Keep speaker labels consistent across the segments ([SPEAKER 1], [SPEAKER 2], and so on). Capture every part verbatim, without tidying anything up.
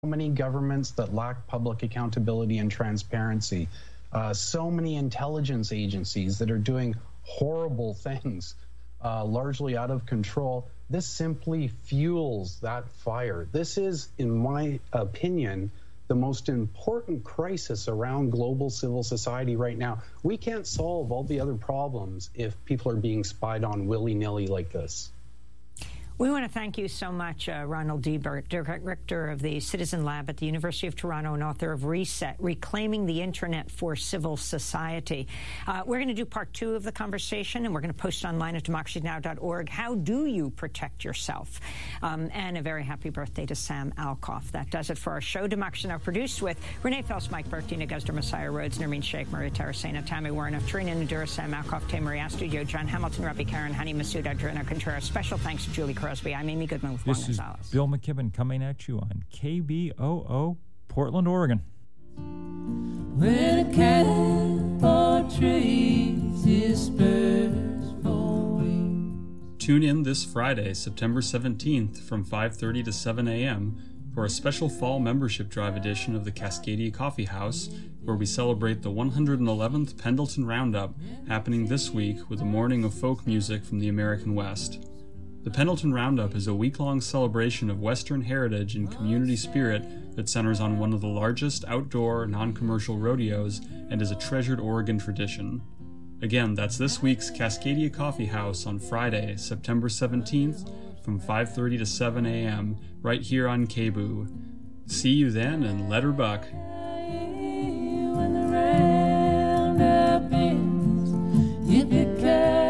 [SPEAKER 1] many governments that lack public accountability and transparency, uh, so many intelligence agencies that are doing horrible things, uh, largely out of control. This simply fuels that fire. This is, in my opinion, the most important crisis around global civil society right now. We can't solve all the other problems if people are being spied on willy-nilly like this.
[SPEAKER 2] We want to thank you so much, uh, Ronald Deibert, Director of the Citizen Lab at the University of Toronto and author of Reset, Reclaiming the Internet for Civil Society. Uh, we're going to do part two of the conversation, and we're going to post it online at democracy now dot org. How do you protect yourself? Um, and a very happy birthday to Sam Alcoff. That does it for our show. Democracy Now! Produced with Renee Phelps, Mike Burke, Dina Guzder, Messiah Rhodes, Nermeen Sheikh, Maria Tarasena, Tammy Warren, Trina Nadura, Sam Alcoff, Tamery Astudio, John Hamilton, Rabbi Karen, Hani Masood, Adriana Contreras. Special thanks to Julie Crosby. I'm Amy Goodman with Juan
[SPEAKER 3] This is
[SPEAKER 2] Gonzalez.
[SPEAKER 3] Bill McKibben coming at you on K B O O, Portland, Oregon.
[SPEAKER 4] Where the cat portrays his spurs for wings.
[SPEAKER 5] Tune in this Friday, September seventeenth from five thirty to seven a.m. for a special fall membership drive edition of the Cascadia Coffee House, where we celebrate the one hundred eleventh Pendleton Roundup, happening this week with a morning of folk music from the American West. The Pendleton Roundup is a week-long celebration of Western heritage and community spirit that centers on one of the largest outdoor, non-commercial rodeos and is a treasured Oregon tradition. Again, that's this week's Cascadia Coffee House on Friday, September seventeenth from five thirty to seven a.m. right here on K B O O. See you then, and let her buck.
[SPEAKER 4] When the roundup ends, yippee-ki-yay.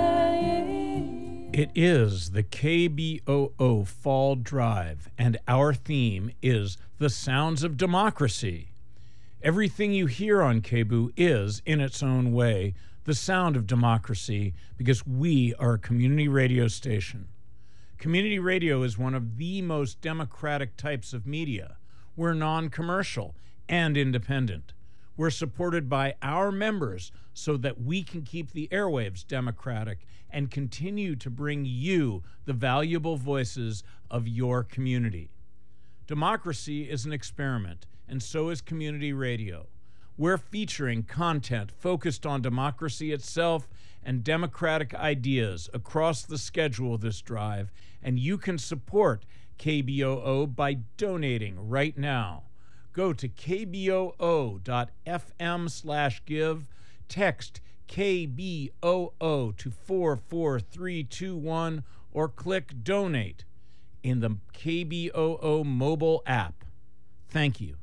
[SPEAKER 6] It is the K B O O Fall Drive, and our theme is the sounds of democracy. Everything you hear on K B O O is, in its own way, the sound of democracy, because we are a community radio station. Community radio is one of the most democratic types of media. We're non-commercial and independent. We're supported by our members so that we can keep the airwaves democratic and continue to bring you the valuable voices of your community. Democracy is an experiment, and so is community radio. We're featuring content focused on democracy itself and democratic ideas across the schedule this drive, and you can support K B O O by donating right now. Go to k b o o dot f m slash give, text K B O O to four four three two one, or click Donate in the K B O O mobile app. Thank you.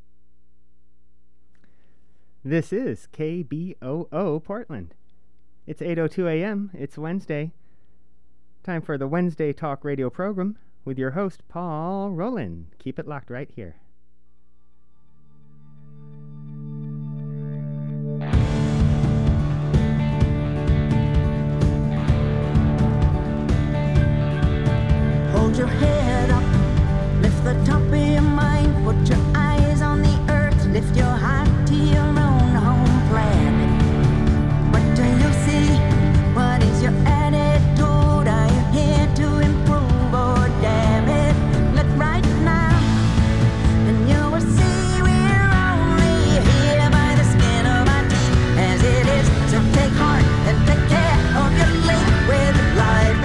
[SPEAKER 7] This is K B O O Portland. It's eight oh two a.m. It's Wednesday. Time for the Wednesday Talk Radio program with your host, Paul Rowland. Keep it locked right here.
[SPEAKER 8] Hold your head up, lift the top of your mind, put your eyes on the earth, lift your heart to your own home planet. What do you see? What is your attitude? Are you here to improve or damn it? Look right now, and you will see we're only here by the skin of our teeth, as it is. So take heart and take care of your link with life.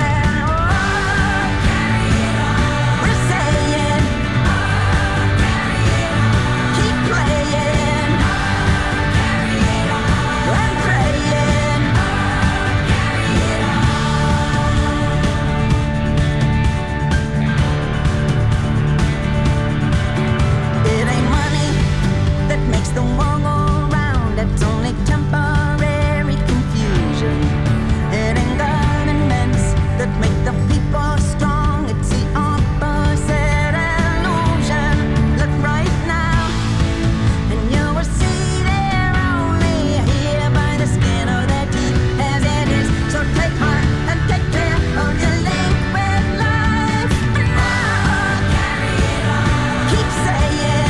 [SPEAKER 8] The world go round, it's only temporary confusion. It ain't governments that make the people strong, it's the opposite illusion. Look right now, and you will see they're only here by the skin of their teeth, as it is. So take heart and take care of your link with life. Oh, carry it on. Keep saying.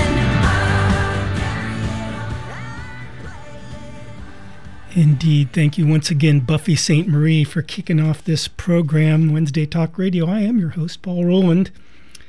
[SPEAKER 9] Indeed. Thank you once again, Buffy Sainte Marie, for kicking off this program, Wednesday Talk Radio. I am your host, Paul Rowland.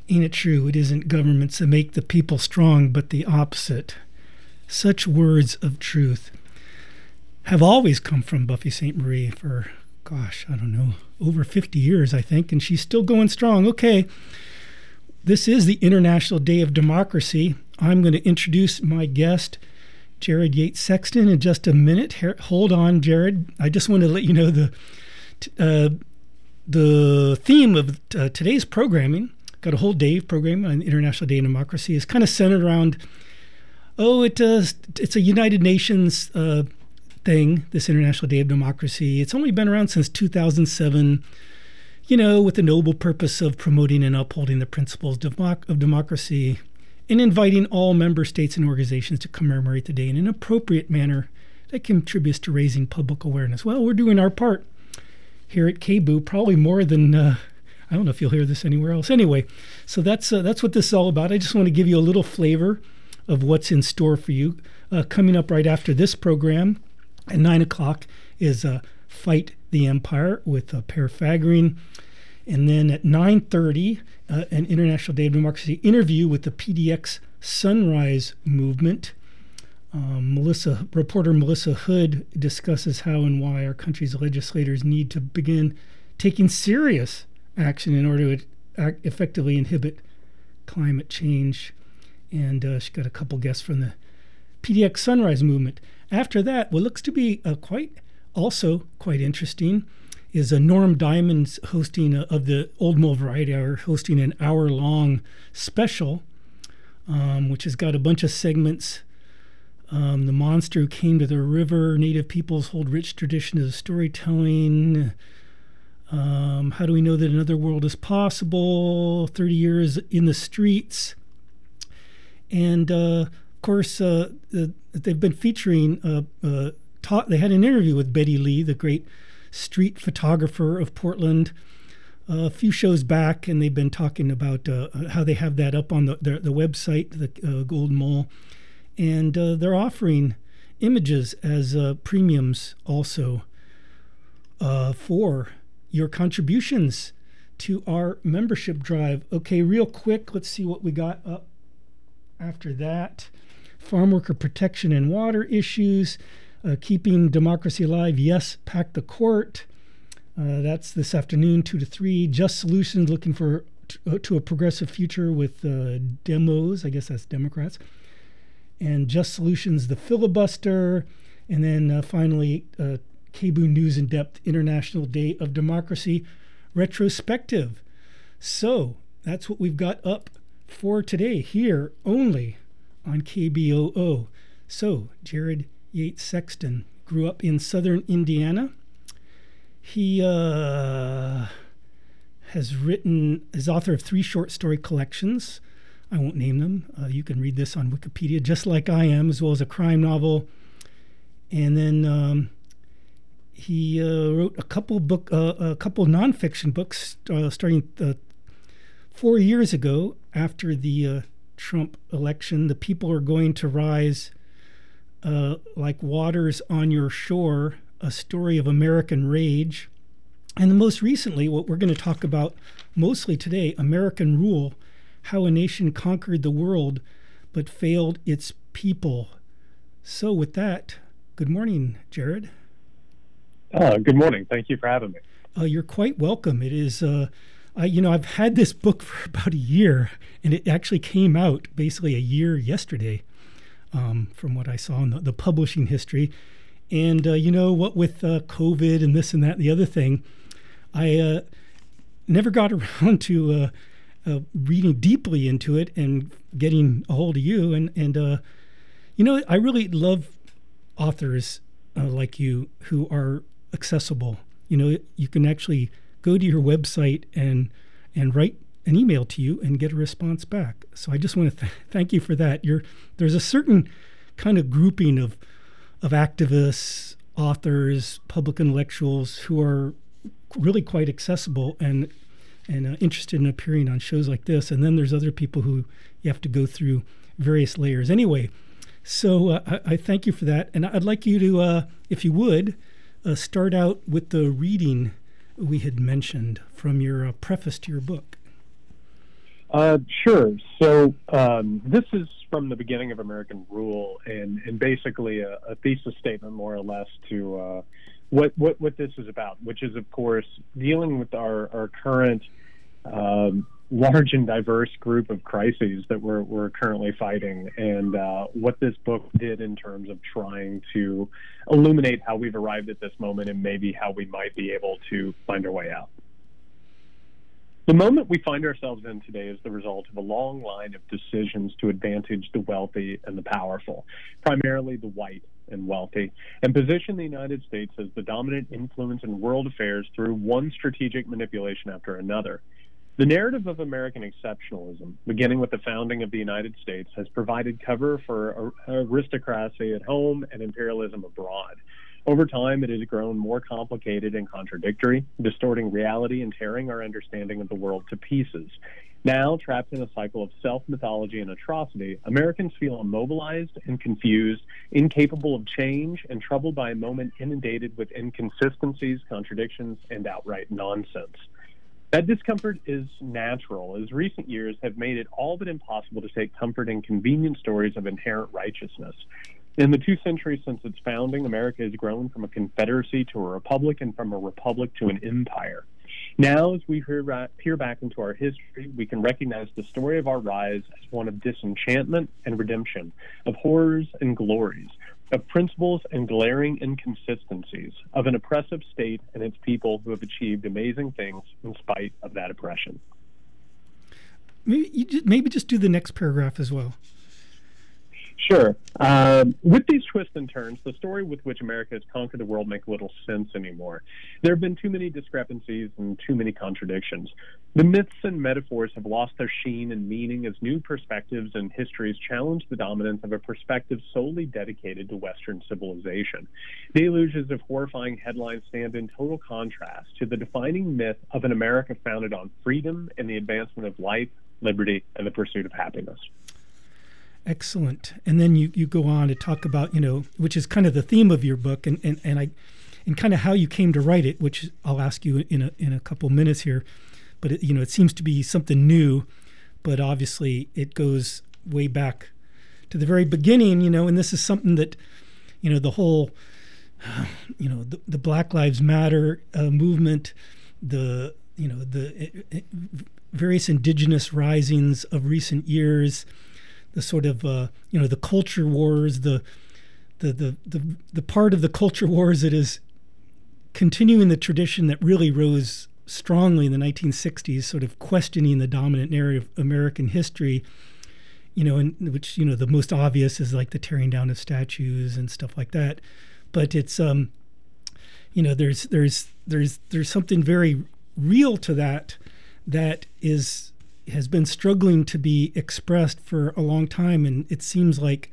[SPEAKER 9] Ain't it true? It isn't governments that make the people strong, but the opposite. Such words of truth have always come from Buffy Sainte Marie for, gosh, I don't know, over fifty years, I think, and she's still going strong. Okay, this is the International Day of Democracy. I'm going to introduce my guest, Jared Yates Sexton, in just a minute. Here, hold on, Jared. I just want to let you know the uh, the theme of uh, today's programming. Got a whole day of programming on the International Day of Democracy. Is kind of centered around, oh, it uh, it's a United Nations uh, thing, this International Day of Democracy. It's only been around since two thousand seven, you know, with the noble purpose of promoting and upholding the principles of, democ- of democracy and inviting all member states and organizations to commemorate the day in an appropriate manner that contributes to raising public awareness. Well, we're doing our part here at K B O O, probably more than... Uh, I don't know if you'll hear this anywhere else. Anyway, so that's uh, that's what this is all about. I just want to give you a little flavor of what's in store for you. Uh, coming up right after this program at nine o'clock is uh, Fight the Empire with uh, Per Faggering. And then at nine thirty, uh, an International Day of Democracy interview with the P D X Sunrise Movement. Um, Melissa, reporter Melissa Hood discusses how and why our country's legislators need to begin taking serious action in order to act effectively inhibit climate change. And uh, she got a couple guests from the P D X Sunrise Movement. After that, what looks to be uh, quite also quite interesting is uh, Norm Diamond's hosting uh, of the Old Mill Variety Hour, hosting an hour-long special, um, which has got a bunch of segments. Um, the monster who came to the river, Native peoples hold rich traditions of storytelling. Um, how do we know that another world is possible? thirty years in the streets. And, uh, of course, uh, the, they've been featuring, uh, uh, ta- they had an interview with Betty Lee, the great street photographer of Portland, uh, a few shows back, and they've been talking about uh, how they have that up on the, the, the website, the uh, Golden Mole. And uh, they're offering images as uh, premiums also uh, for your contributions to our membership drive. Okay, real quick, let's see what we got up after that. Farm worker protection and water issues, uh, keeping democracy alive. Yes, pack the court. Uh, that's this afternoon, two to three. Just Solutions, looking for t- to a progressive future with uh, demos. I guess that's Democrats. And Just Solutions, the filibuster. And then uh, finally, uh, K B O O News in Depth, International Day of Democracy retrospective. So that's what we've got up for today here only on K B O O. So Jared Yates Sexton grew up in southern Indiana. He uh, has written, is author of three short story collections. I won't name them. Uh, you can read this on Wikipedia, Just Like I Am, as well as a crime novel. And then um, he uh, wrote a couple book, uh, a couple nonfiction books, uh, starting uh, four years ago after the uh, Trump election. The People Are Going to Rise, uh, Like Waters on Your Shore, a story of American rage. And most recently, what we're going to talk about mostly today, American Rule, how a nation conquered the world but failed its people. So with that, good morning, Jared.
[SPEAKER 10] Uh, good morning. Thank you for having me.
[SPEAKER 9] Uh, you're quite welcome. It is, uh, I, you know, I've had this book for about a year, and it actually came out basically a year yesterday, um, from what I saw in the, the publishing history. And, uh, you know, what with uh, COVID and this and that and the other thing, I uh, never got around to uh, uh, reading deeply into it and getting a hold of you. And, and uh, you know, I really love authors uh, like you who are accessible. You know, you can actually go to your website and and write an email to you and get a response back. So I just want to th- thank you for that. You're, there's a certain kind of grouping of of activists, authors, public intellectuals who are really quite accessible and and uh, interested in appearing on shows like this. And then there's other people who you have to go through various layers. Anyway, so uh, I, I thank you for that. And I'd like you to, uh, if you would, uh, start out with the reading we had mentioned from your uh, preface to your book.
[SPEAKER 10] Uh, sure. So um, this is from the beginning of American Rule, and, and basically a, a thesis statement, more or less, to uh, what, what what this is about, which is, of course, dealing with our, our current um, large and diverse group of crises that we're, we're currently fighting, and uh, what this book did in terms of trying to illuminate how we've arrived at this moment and maybe how we might be able to find our way out. The moment we find ourselves in today is the result of a long line of decisions to advantage the wealthy and the powerful, primarily the white and wealthy, and position the United States as the dominant influence in world affairs through one strategic manipulation after another. The narrative of American exceptionalism, beginning with the founding of the United States, has provided cover for aristocracy at home and imperialism abroad. Over time, it has grown more complicated and contradictory, distorting reality and tearing our understanding of the world to pieces. Now, trapped in a cycle of self-mythology and atrocity, Americans feel immobilized and confused, incapable of change, and troubled by a moment inundated with inconsistencies, contradictions, and outright nonsense. That discomfort is natural, as recent years have made it all but impossible to take comfort in convenient stories of inherent righteousness. In the two centuries since its founding, America has grown from a confederacy to a republic and from a republic to an empire. Now, as we peer back into our history, we can recognize the story of our rise as one of disenchantment and redemption, of horrors and glories, of principles and glaring inconsistencies, of an oppressive state and its people who have achieved amazing things in spite of that oppression.
[SPEAKER 9] Maybe, you just, maybe just do the next paragraph as well.
[SPEAKER 10] Sure. Um, with these twists and turns, the story with which America has conquered the world makes little sense anymore. There have been too many discrepancies and too many contradictions. The myths and metaphors have lost their sheen and meaning as new perspectives and histories challenge the dominance of a perspective solely dedicated to Western civilization. Deluges of horrifying headlines stand in total contrast to the defining myth of an America founded on freedom and the advancement of life, liberty, and the pursuit of happiness.
[SPEAKER 9] Excellent. And then you, you go on to talk about, you know, which is kind of the theme of your book, and, and, and I and kind of how you came to write it, which I'll ask you in a in a couple minutes here. But it, you know, it seems to be something new, but obviously it goes way back to the very beginning, you know, and this is something that, you know, the whole, you know, the, the Black Lives Matter uh, movement, the, you know, the it, it, various indigenous risings of recent years, the sort of, uh, you know, the culture wars, the, the the the the part of the culture wars that is continuing the tradition that really rose strongly in the nineteen sixties, sort of questioning the dominant narrative of American history, you know, and which, you know, the most obvious is like the tearing down of statues and stuff like that. But it's, um, you know, there's there's there's there's something very real to that that is has been struggling to be expressed for a long time, and it seems like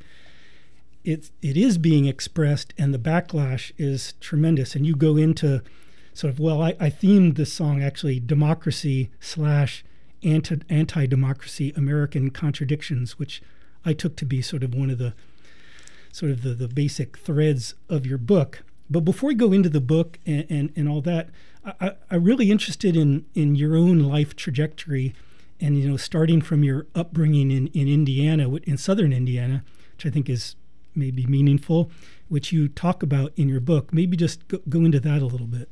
[SPEAKER 9] it it is being expressed, and the backlash is tremendous. And you go into sort of, well, I, I themed this song actually democracy slash anti anti-democracy American contradictions, which I took to be sort of one of the sort of the, the basic threads of your book. But before we go into the book and, and, and all that, I, I'm really interested in in your own life trajectory. And, you know, starting from your upbringing in, in Indiana, in southern Indiana, which I think is maybe meaningful, which you talk about in your book. Maybe just go, go into that a little bit.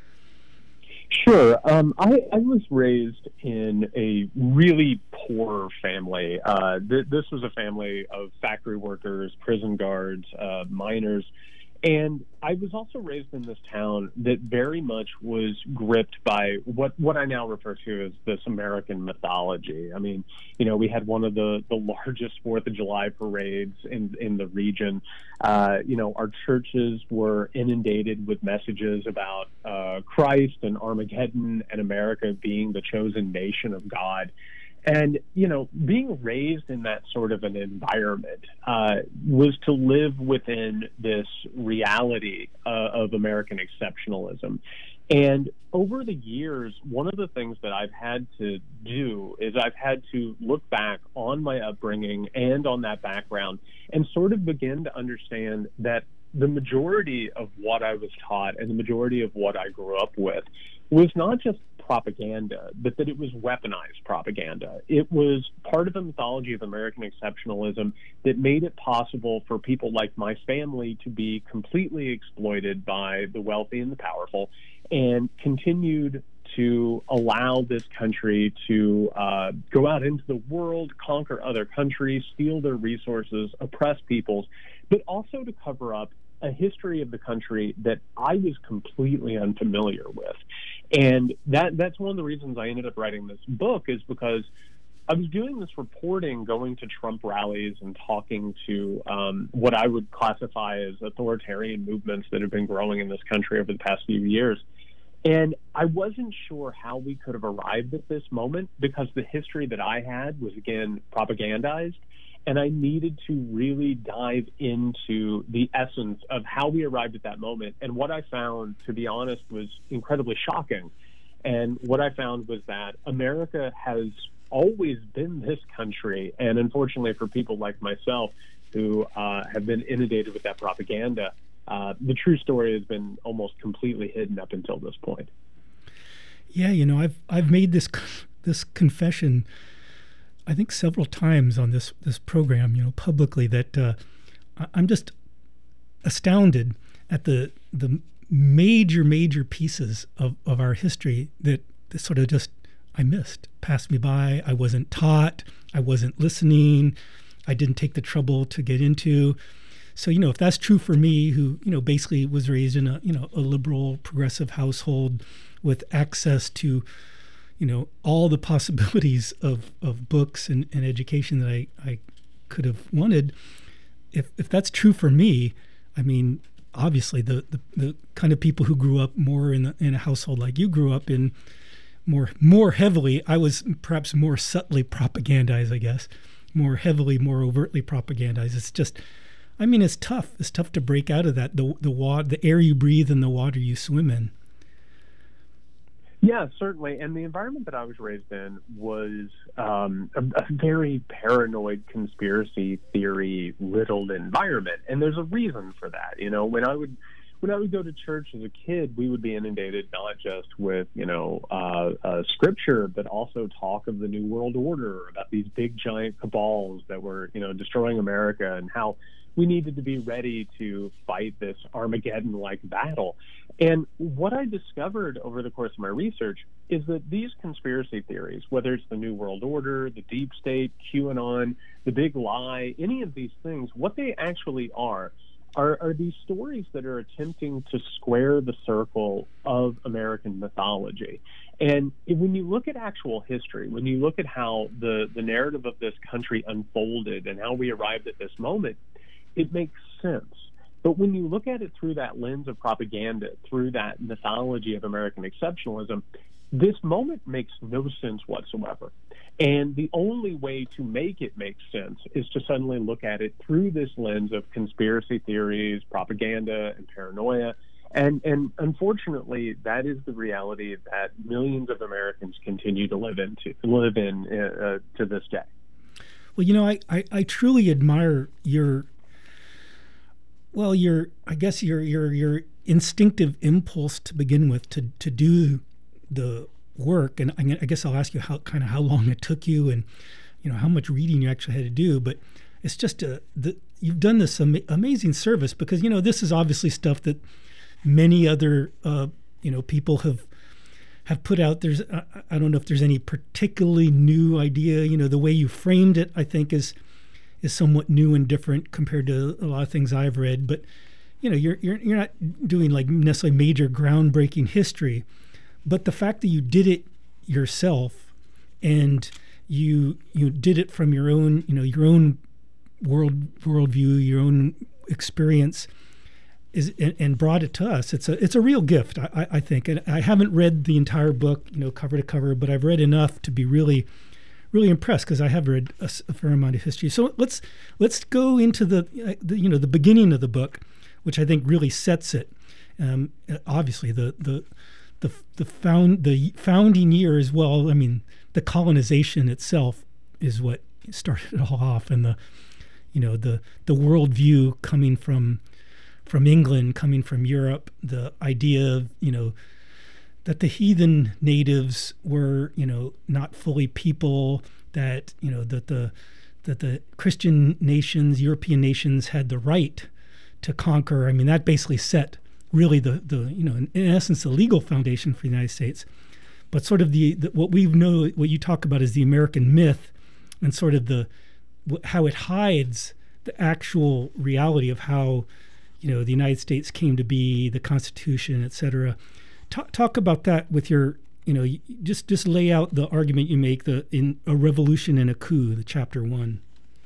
[SPEAKER 10] Sure. Um, I, I was raised in a really poor family. Uh, th- this was a family of factory workers, prison guards, uh, miners. And I was also raised in this town that very much was gripped by what, what I now refer to as this American mythology. I mean, you know, we had one of the, the largest Fourth of July parades in, in the region. Uh, you know, our churches were inundated with messages about uh, Christ and Armageddon and America being the chosen nation of God. And, you know, being raised in that sort of an environment uh, was to live within this reality uh, of American exceptionalism. And over the years, one of the things that I've had to do is I've had to look back on my upbringing and on that background and sort of begin to understand that the majority of what I was taught and the majority of what I grew up with was not just propaganda, but that it was weaponized propaganda. It was part of the mythology of American exceptionalism that made it possible for people like my family to be completely exploited by the wealthy and the powerful, and continued to allow this country to uh, go out into the world, conquer other countries, steal their resources, oppress peoples, but also to cover up a history of the country that I was completely unfamiliar with. And that that's one of the reasons I ended up writing this book, is because I was doing this reporting, going to Trump rallies and talking to um, what I would classify as authoritarian movements that have been growing in this country over the past few years. And I wasn't sure how we could have arrived at this moment, because the history that I had was, again, propagandized. And I needed to really dive into the essence of how we arrived at that moment. And what I found, to be honest, was incredibly shocking. And what I found was that America has always been this country. And unfortunately for people like myself who uh, have been inundated with that propaganda, uh, the true story has been almost completely hidden up until this point.
[SPEAKER 9] Yeah, you know, I've I've made this this confession, I think, several times on this this program, you know, publicly, that uh, I'm just astounded at the the major major pieces of, of our history that, that sort of just I missed, passed me by. I wasn't taught. I wasn't listening. I didn't take the trouble to get into. So, you know, if that's true for me, who, you know, basically was raised in a, you know, a liberal progressive household with access to, you know, all the possibilities of, of books and, and education that I, I could have wanted. If if that's true for me, I mean, obviously the, the, the kind of people who grew up more in, the, in a household like you grew up in, more more heavily, I was perhaps more subtly propagandized, I guess, more heavily, more overtly propagandized. It's just, I mean, it's tough. It's tough to break out of that, the the water, the air you breathe and the water you swim in.
[SPEAKER 10] Yeah, certainly. And the environment that I was raised in was um, a, a very paranoid, conspiracy theory riddled environment. And there's a reason for that. You know, when I would when I would go to church as a kid, we would be inundated not just with, you know, uh, uh, scripture, but also talk of the New World Order, about these big giant cabals that were, you know, destroying America, and how we needed to be ready to fight this Armageddon-like battle. And what I discovered over the course of my research is that these conspiracy theories, whether it's the New World Order, the Deep State, QAnon, the Big Lie, any of these things, what they actually are, are, are these stories that are attempting to square the circle of American mythology. And when you look at actual history, when you look at how the, the narrative of this country unfolded and how we arrived at this moment, it makes sense. But when you look at it through that lens of propaganda, through that mythology of American exceptionalism, this moment makes no sense whatsoever. And the only way to make it make sense is to suddenly look at it through this lens of conspiracy theories, propaganda, and paranoia. And, and unfortunately, that is the reality that millions of Americans continue to live into, live in uh, to this day.
[SPEAKER 9] Well, you know, I, I, I truly admire your Well, your, I guess your your your instinctive impulse to begin with to to do the work, and I guess I'll ask you how kind of how long it took you, and you know how much reading you actually had to do. But it's just a the, you've done this am- amazing service, because you know this is obviously stuff that many other uh, you know people have have put out. There's I, I don't know if there's any particularly new idea. You know, the way you framed it, I think is. is somewhat new and different compared to a lot of things I've read. But, you know, you're you're you're not doing like necessarily major groundbreaking history, but the fact that you did it yourself and you you did it from your own, you know, your own world worldview, your own experience is and, and brought it to us. It's a it's a real gift, I, I think. And I haven't read the entire book, you know, cover to cover, but I've read enough to be really really impressed, because I have read a, a fair amount of history. So let's let's go into the, uh, the you know the beginning of the book, which I think really sets it. Um, obviously, the the the the found the founding year as well. I mean, the colonization itself is what started it all off, and the you know the the worldview coming from from England, coming from Europe, the idea of you know that the heathen natives were, you know, not fully people, that, you know, that the that the Christian nations, European nations had the right to conquer. I mean, that basically set really the, the you know, in, in essence, the legal foundation for the United States. But sort of the, the what we know, what you talk about is the American myth, and sort of the how it hides the actual reality of how, you know, the United States came to be, the Constitution, et cetera. Talk, talk about that with your, you know, just just lay out the argument you make the in A Revolution and a Coup, the chapter one.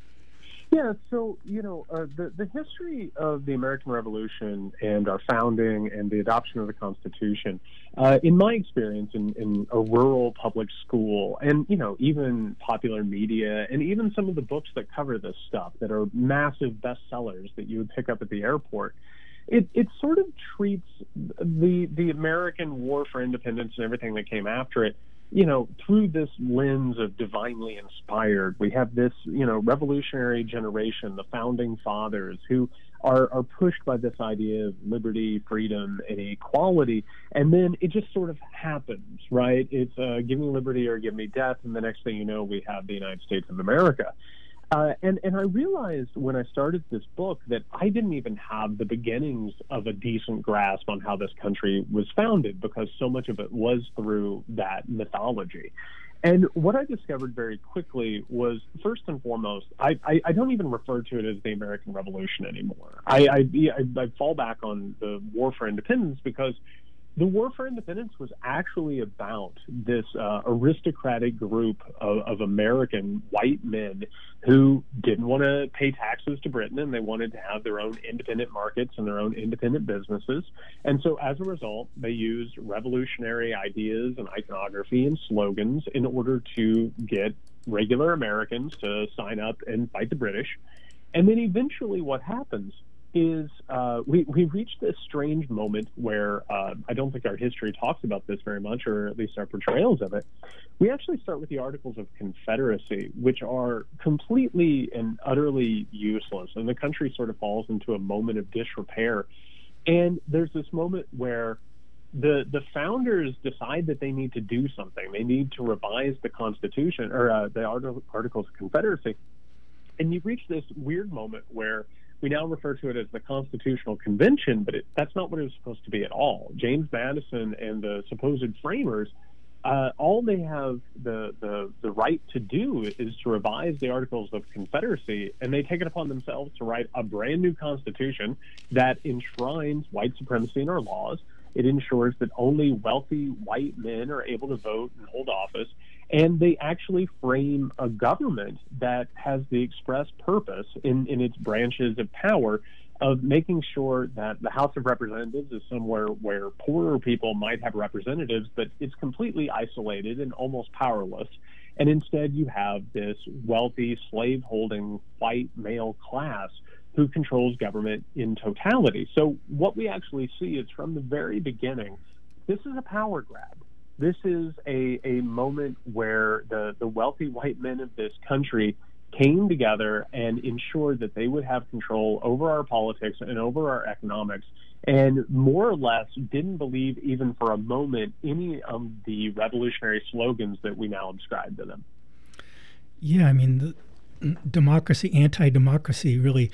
[SPEAKER 10] Yeah, so, you know, uh, the, the history of the American Revolution and our founding and the adoption of the Constitution, uh, in my experience in, in a rural public school, and, you know, even popular media, and even some of the books that cover this stuff that are massive bestsellers that you would pick up at the airport, it, it sort of treats the, the American War for Independence and everything that came after it, you know, through this lens of divinely inspired. We have this, you know, revolutionary generation, the founding fathers, who are, are pushed by this idea of liberty, freedom, and equality. And then it just sort of happens, right? It's uh, give me liberty or give me death. And the next thing you know, we have the United States of America. Uh, and, and I realized when I started this book that I didn't even have the beginnings of a decent grasp on how this country was founded, because so much of it was through that mythology. And what I discovered very quickly was, first and foremost, I, I, I don't even refer to it as the American Revolution anymore. I, I, I, I fall back on the War for Independence, because the War for Independence was actually about this uh, aristocratic group of, of American white men who didn't want to pay taxes to Britain, and they wanted to have their own independent markets and their own independent businesses. And so as a result, they used revolutionary ideas and iconography and slogans in order to get regular Americans to sign up and fight the British. And then eventually what happens is uh, we, we reached this strange moment where uh, I don't think our history talks about this very much, or at least our portrayals of it. We actually start with the Articles of Confederacy, which are completely and utterly useless, and the country sort of falls into a moment of disrepair. And there's this moment where the the founders decide that they need to do something. They need to revise the Constitution, or uh, the Articles of Confederacy. And you reach this weird moment where we now refer to it as the Constitutional Convention, but it, that's not what it was supposed to be at all. James Madison and the supposed framers, uh, all they have the, the the right to do is to revise the Articles of Confederacy, and they take it upon themselves to write a brand new Constitution that enshrines white supremacy in our laws. It ensures that only wealthy white men are able to vote and hold office. And they actually frame a government that has the express purpose in, in its branches of power of making sure that the House of Representatives is somewhere where poorer people might have representatives, but it's completely isolated and almost powerless. And instead you have this wealthy, slave-holding white male class who controls government in totality. So what we actually see is, from the very beginning, this is a power grab. This is a, a moment where the, the wealthy white men of this country came together and ensured that they would have control over our politics and over our economics, and more or less didn't believe even for a moment any of the revolutionary slogans that we now ascribe to them.
[SPEAKER 9] Yeah, I mean, the democracy, anti-democracy, really,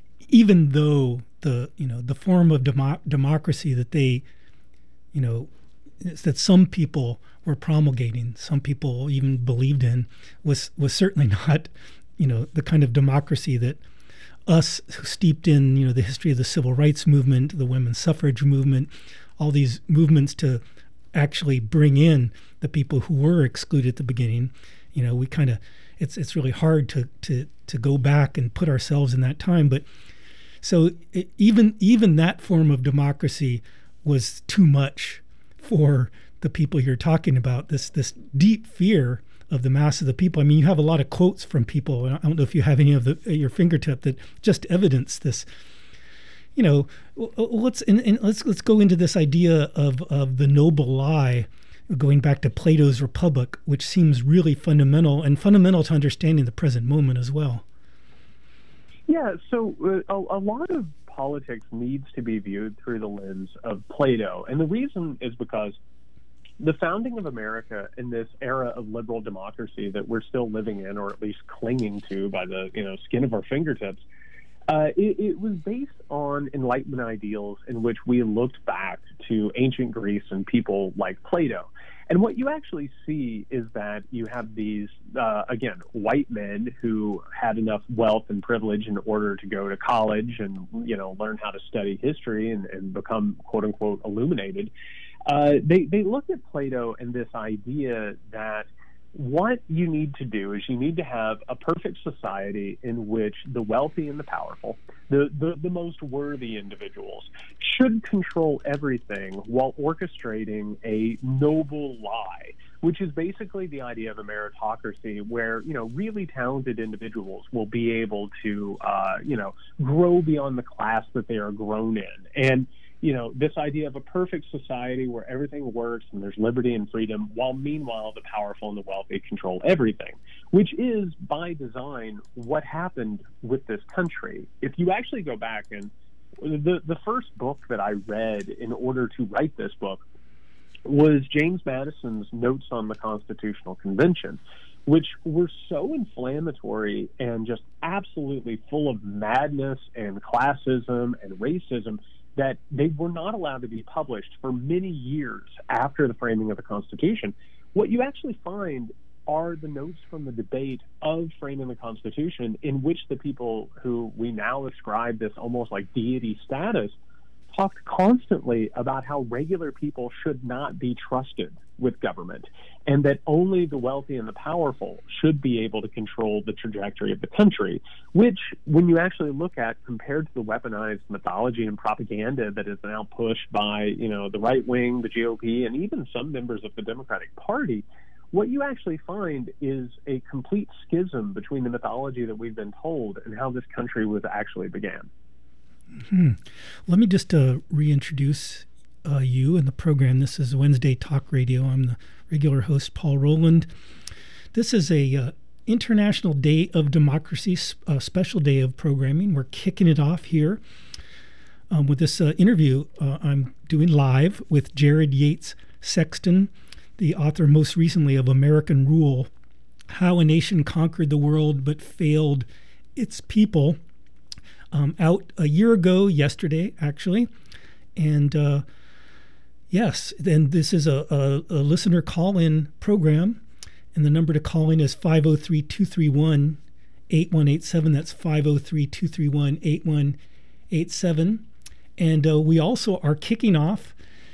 [SPEAKER 9] even though the, you know, the form of demo- democracy that they, you know, that some people were promulgating, some people even believed in, was was certainly not, you know, the kind of democracy that us, steeped in, you know, the history of the civil rights movement, the women's suffrage movement, all these movements to actually bring in the people who were excluded at the beginning. You know, we kind of, it's it's really hard to to to go back and put ourselves in that time. But so it, even even that form of democracy was too much for the people you're talking about, this this deep fear of the mass of the people. I mean, you have a lot of quotes from people, and I don't know if you have any of the at your fingertip that just evidence this. You know, let's and, and let's let's go into this idea of of the noble lie, going back to Plato's Republic, which seems really fundamental and fundamental to understanding the present moment as well.
[SPEAKER 10] Yeah, so uh, a, a lot of politics needs to be viewed through the lens of Plato. And the reason is because the founding of America in this era of liberal democracy that we're still living in, or at least clinging to by the you know skin of our fingertips, uh, it, it was based on Enlightenment ideals in which we looked back to ancient Greece and people like Plato. And what you actually see is that you have these, uh, again, white men who had enough wealth and privilege in order to go to college and, you know, learn how to study history and, and become, quote unquote, illuminated. Uh, they, they look at Plato and this idea that what you need to do is you need to have a perfect society in which the wealthy and the powerful, the, the, the most worthy individuals, should control everything while orchestrating a noble lie, which is basically the idea of a meritocracy where, you know, really talented individuals will be able to, uh, you know, grow beyond the class that they are grown in. And you know, this idea of a perfect society where everything works and there's liberty and freedom, while meanwhile the powerful and the wealthy control everything, which is by design what happened with this country. If you actually go back and the, the first book that I read in order to write this book was James Madison's Notes on the Constitutional Convention, which were so inflammatory and just absolutely full of madness and classism and racism that they were not allowed to be published for many years after the framing of the Constitution. What you actually find are the notes from the debate of framing the Constitution, in which the people who we now ascribe this almost like deity status talked constantly about how regular people should not be trusted with government, and that only the wealthy and the powerful should be able to control the trajectory of the country, which, when you actually look at compared to the weaponized mythology and propaganda that is now pushed by, you know, the right wing, the G O P, and even some members of the Democratic Party, what you actually find is a complete schism between the mythology that we've been told and how this country was actually began.
[SPEAKER 9] Hmm. Let me just uh, reintroduce uh, you and the program. This is Wednesday Talk Radio. I'm the regular host, Paul Rowland. This is a uh, International Day of Democracy, a special day of programming. We're kicking it off here um, with this uh, interview uh, I'm doing live with Jared Yates Sexton, the author most recently of American Rule, How a Nation Conquered the World but Failed Its People. Um, out a year ago yesterday, actually. And uh, yes, then this is a, a, a listener call-in program. And the number to call in is five oh three, two three one, eight one eight seven. That's five oh three, two three one, eight one eight seven. And uh, we also are kicking off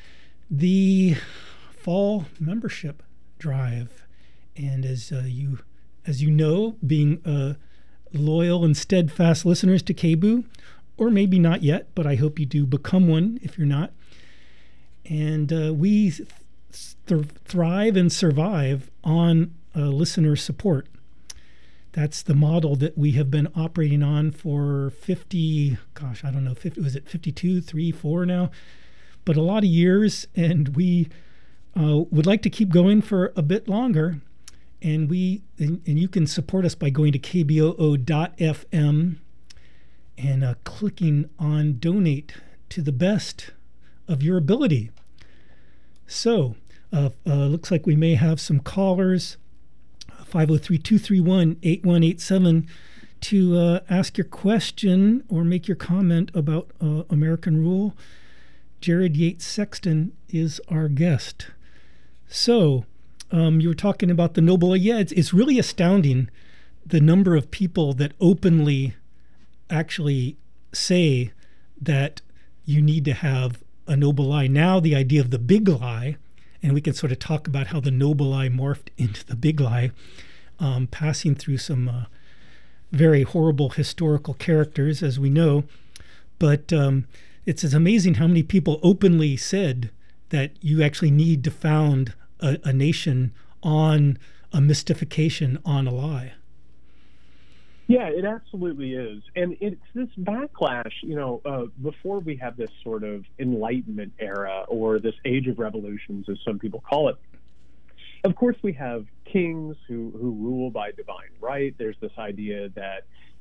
[SPEAKER 9] the fall membership drive. And as uh, you as you know, being a loyal and steadfast listeners to K B O O, or maybe not yet, but I hope you do become one if you're not. And uh, we th- th- thrive and survive on uh, listener support. That's the model that we have been operating on for fifty, gosh, I don't know, fifty, was it fifty-two, three, four now? But a lot of years, and we uh, would like to keep going for a bit longer. And we and, and you can support us by going to k b o o dot f m and uh, clicking on donate to the best of your ability. So, uh, uh, looks like we may have some callers, five oh three, two three one, eight one eight seven, to uh, ask your question or make your comment about uh, American Rule. Jared Yates Sexton is our guest. So, Um, you were talking about the Noble. Yeah, it's, it's really astounding the number of people that openly actually say that you need to have a noble lie. Now the idea of the big lie, and we can sort of talk about how the noble lie morphed into the big lie, um, passing through some uh, very horrible historical characters, as we know. But um, it's, it's amazing how many people openly said that you actually need to found A, a nation on a mystification, on a lie.
[SPEAKER 10] Yeah, it absolutely is. And it's this backlash, you know, uh, before we have this sort of Enlightenment era, or this age of revolutions, as some people call it. Of course, we have kings who, who rule by divine right. There's this idea that,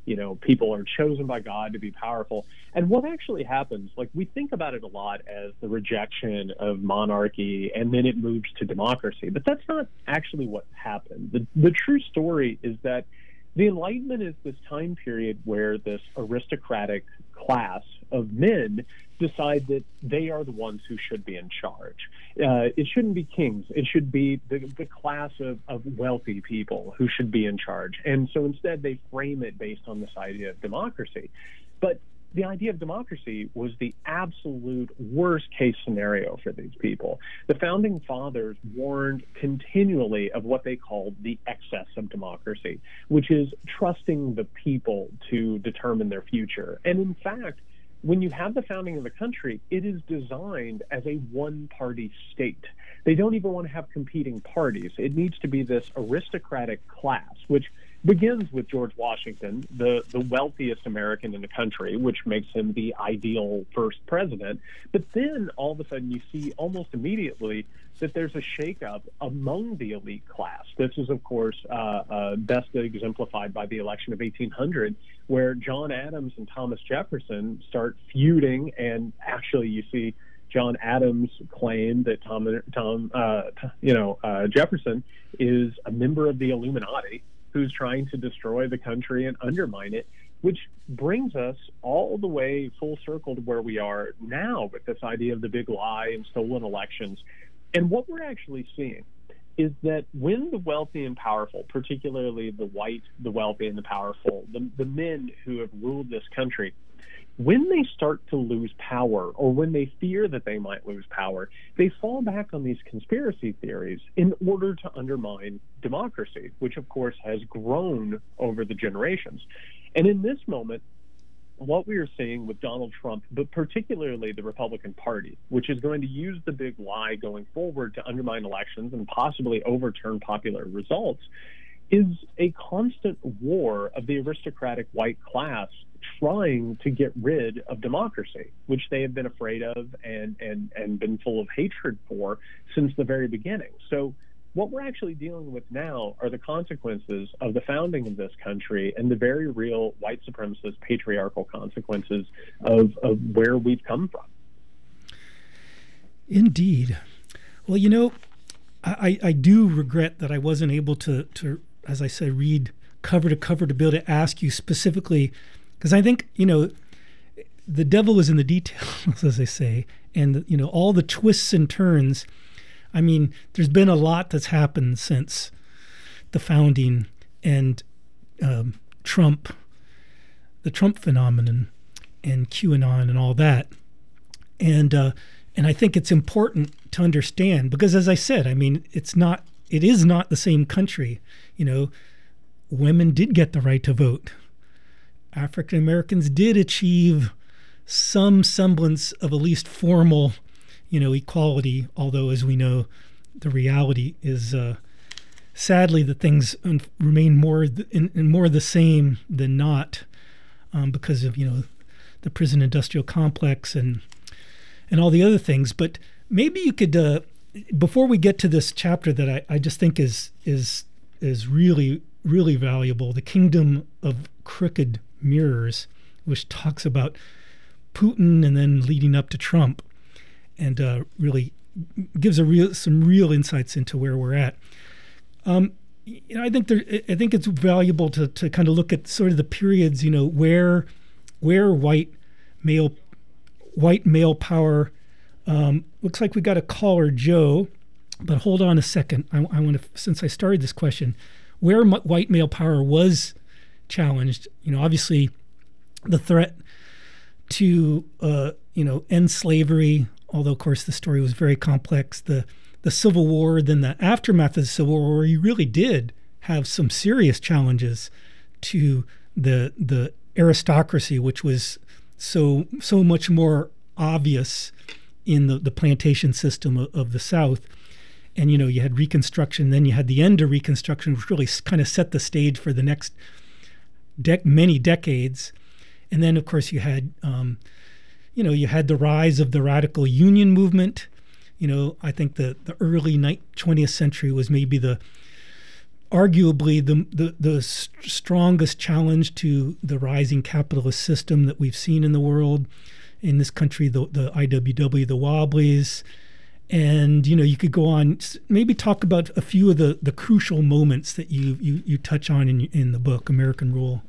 [SPEAKER 10] you know, people are chosen by God to be powerful. And what actually happens, like we think about it a lot as the rejection of monarchy and then it moves to democracy, but that's not actually what happened. The, the true story is that the Enlightenment is this time period where this aristocratic class of men decide that they are the ones who should be in charge. Uh, it shouldn't be kings. It should be the, the class of, of wealthy people who should be in charge. And so instead they frame it based on this idea of democracy. But the idea of democracy was the absolute worst case scenario for these people. The founding fathers warned continually of what they called the excess of democracy, which is trusting the people to determine their future. And in fact, when you have the founding of the country, it is designed as a one-party state. They don't even want to have competing parties. It needs to be this aristocratic class, which begins with George Washington, the, the wealthiest American in the country, which makes him the ideal first president. But then all of a sudden you see almost immediately that there's a shakeup among the elite class. This is, of course, uh, uh, best exemplified by the election of eighteen hundred, where John Adams and Thomas Jefferson start feuding, and actually you see John Adams claim that Tom, Tom uh, you know, uh, Jefferson is a member of the Illuminati who's trying to destroy the country and undermine it, which brings us all the way full circle to where we are now with this idea of the big lie and stolen elections. And what we're actually seeing is that when the wealthy and powerful, particularly the white, the wealthy and the powerful, the, the men who have ruled this country, when they start to lose power, or when they fear that they might lose power, they fall back on these conspiracy theories in order to undermine democracy, which of course has grown over the generations. And in this moment, what we are seeing with Donald Trump, but particularly the Republican Party, which is going to use the big lie going forward to undermine elections and possibly overturn popular results, is a constant war of the aristocratic white class trying to get rid of democracy, which they have been afraid of and, and, and been full of hatred for since the very beginning. So what we're actually dealing with now are the consequences of the founding of this country and the very real white supremacist patriarchal consequences of, of where we've come from.
[SPEAKER 9] Indeed. Well, you know, I, I do regret that I wasn't able to, to, as I said, read cover to cover to be able to ask you specifically, because I think, you know, the devil is in the details, as they say, and, you know, all the twists and turns. I mean, there's been a lot that's happened since the founding and um, Trump, the Trump phenomenon and QAnon and all that. And uh, and I think it's important to understand, because as I said, I mean, it's not, it is not the same country. You know, women did get the right to vote. African Americans did achieve some semblance of at least formal, you know, equality, although, as we know, the reality is uh, sadly that things un- remain more th- in, in more the same than not, um, because of, you know, the prison industrial complex and and all the other things. But maybe you could, uh, before we get to this chapter that I, I just think is is is really really valuable, The Kingdom of Crooked Mirrors, which talks about Putin and then leading up to Trump, and uh, really gives a real some real insights into where we're at. Um, you know, I think there, I think it's valuable to to kind of look at sort of the periods, you know, where where white male white male power. Um, looks like we got a caller, Joe, but hold on a second. I, I want to, since I started this question, where m- white male power was challenged. You know, obviously, the threat to uh, you know end slavery. Although, of course, the story was very complex. The the Civil War, then the aftermath of the Civil War, where you really did have some serious challenges to the the aristocracy, which was so so much more obvious in the, the plantation system of, of the South. And, you know, you had Reconstruction, then you had the end of Reconstruction, which really kind of set the stage for the next dec- many decades. And then, of course, you had... Um, You know, you had the rise of the radical union movement. You know, I think the, the early twentieth century was maybe the arguably the, the, the strongest challenge to the rising capitalist system that we've seen in the world. In this country, the, the I W W, the Wobblies. And, you know, you could go on, maybe talk about a few of the, the crucial moments that you, you, you touch on in, in the book, American Rule.